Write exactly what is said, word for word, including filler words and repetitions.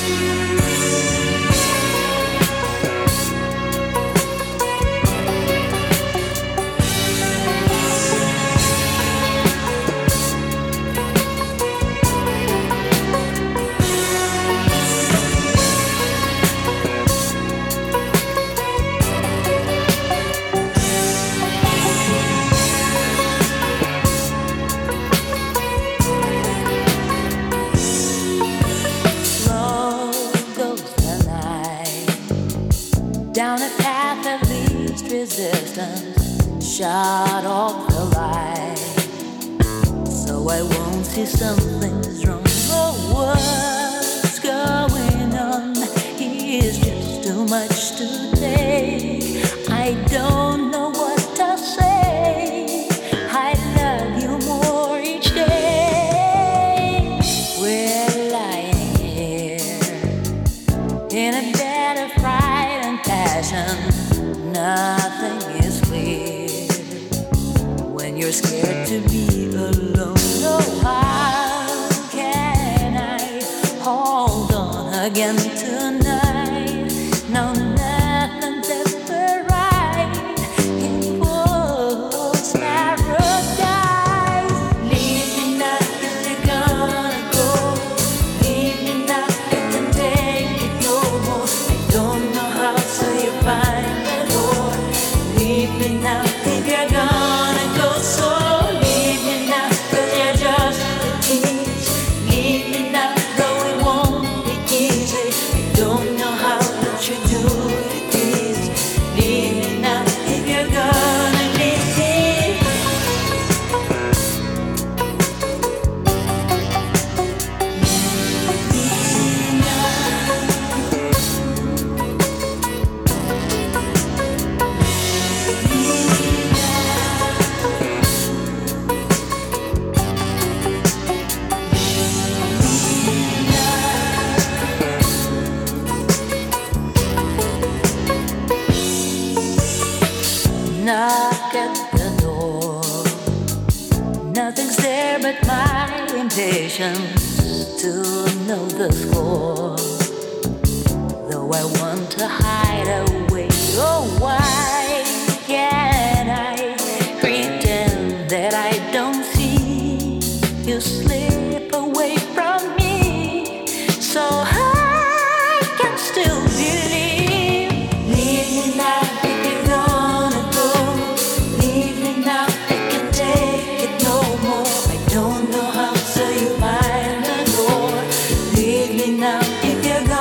Down a path of least resistance, shut off the light, so I won't see something's wrong. Oh, what's going on? It's just too much to take. I don't know what to say. I love you more each day. We're lying here in a bed of pride and passion. Nothing is clear when you're scared to be alone. Oh, how can I hold on again tonight? No, nothing's ever right. It was paradise. Leave me now if you're gonna go. Leave me now, I can take it no more. I don't know how to you find the door. Leave me now if you're gonna go. So leave me now, 'cause you're just a tease. Leave me now, though it won't be easy. I don't know how that you do it easy. Leave me now if you're gonna leave me. Knock at the door. Nothing's there but my impatience to know the score. Though I want to hide away, oh, why can't I pretend that I don't see you slip away from me, so I can still believe. Leave me now if you're gonna go. Leave me now, I can take it no more. I don't know how to you find the door. Leave me now if you're